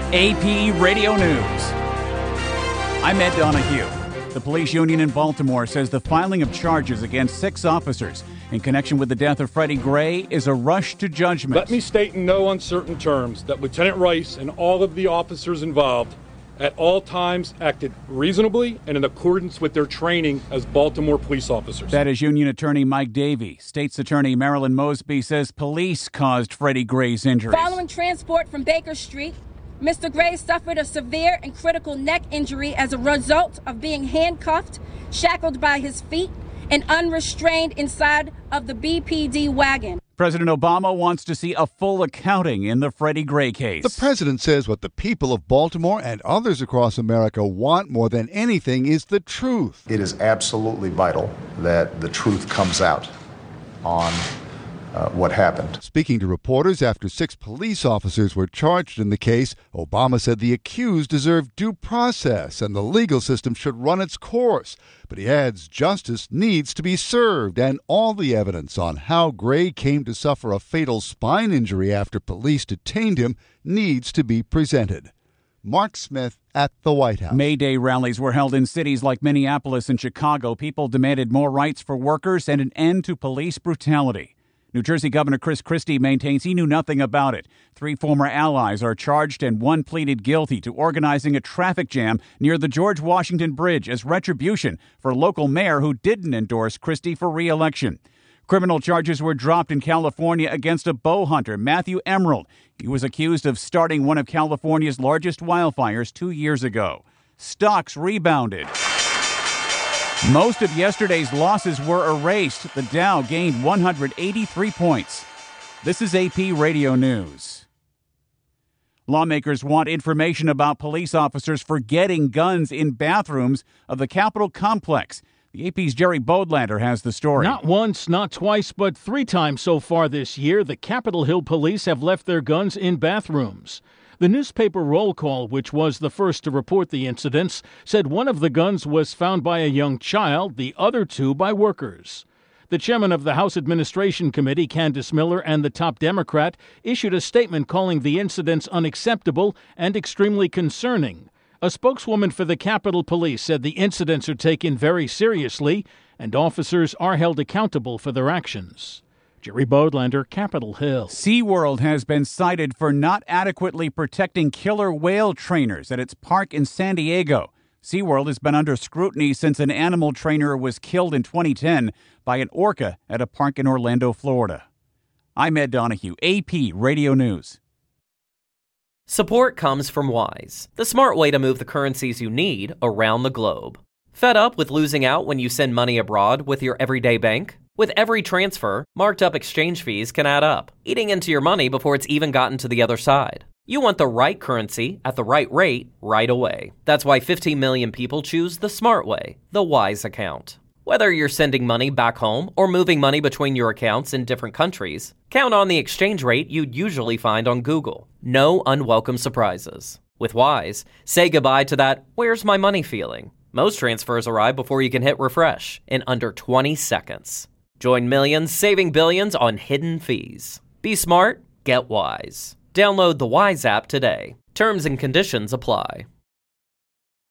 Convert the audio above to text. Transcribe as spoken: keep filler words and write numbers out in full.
A P Radio News. I'm Ed Donahue. The police union in Baltimore says the filing of charges against six officers in connection with the death of Freddie Gray is a rush to judgment. Let me state in no uncertain terms that Lieutenant Rice and all of the officers involved at all times acted reasonably and in accordance with their training as Baltimore police officers. That is Union Attorney Mike Davey. State's Attorney Marilyn Mosby says police caused Freddie Gray's injuries. Following transport from Baker Street, Mister Gray suffered a severe and critical neck injury as a result of being handcuffed, shackled by his feet, and unrestrained inside of the B P D wagon. President Obama wants to see a full accounting in the Freddie Gray case. The president says what the people of Baltimore and others across America want more than anything is the truth. It is absolutely vital that the truth comes out on uh, what happened. Speaking to reporters after six police officers were charged in the case, Obama said the accused deserve due process and the legal system should run its course. But he adds justice needs to be served, and all the evidence on how Gray came to suffer a fatal spine injury after police detained him needs to be presented. Mark Smith at the White House. May Day rallies were held in cities like Minneapolis and Chicago. People demanded more rights for workers and an end to police brutality. New Jersey Governor Chris Christie maintains he knew nothing about it. Three former allies are charged and one pleaded guilty to organizing a traffic jam near the George Washington Bridge as retribution for a local mayor who didn't endorse Christie for re-election. Criminal charges were dropped in California against a bow hunter, Matthew Emerald. He was accused of starting one of California's largest wildfires two years ago. Stocks rebounded. Most of yesterday's losses were erased. The Dow gained one hundred eighty-three points. This is A P Radio News. Lawmakers want information about police officers forgetting guns in bathrooms of the Capitol complex. The A P's Jerry Bodlander has the story. Not once, not twice, but three times so far this year, the Capitol Hill police have left their guns in bathrooms. The newspaper Roll Call, which was the first to report the incidents, said one of the guns was found by a young child, the other two by workers. The chairman of the House Administration Committee, Candace Miller, and the top Democrat issued a statement calling the incidents unacceptable and extremely concerning. A spokeswoman for the Capitol Police said the incidents are taken very seriously and officers are held accountable for their actions. Jerry Bodlander, Capitol Hill. SeaWorld has been cited for not adequately protecting killer whale trainers at its park in San Diego. SeaWorld has been under scrutiny since an animal trainer was killed in twenty ten by an orca at a park in Orlando, Florida. I'm Ed Donahue, A P Radio News. Support comes from Wise, the smart way to move the currencies you need around the globe. Fed up with losing out when you send money abroad with your everyday bank? With every transfer, marked up exchange fees can add up, eating into your money before it's even gotten to the other side. You want the right currency at the right rate right away. That's why fifteen million people choose the smart way, the Wise account. Whether you're sending money back home or moving money between your accounts in different countries, count on the exchange rate you'd usually find on Google. No unwelcome surprises. With Wise, say goodbye to that "where's my money" feeling. Most transfers arrive before you can hit refresh in under twenty seconds. Join millions saving billions on hidden fees. Be smart, get Wise. Download the Wise app today. Terms and conditions apply.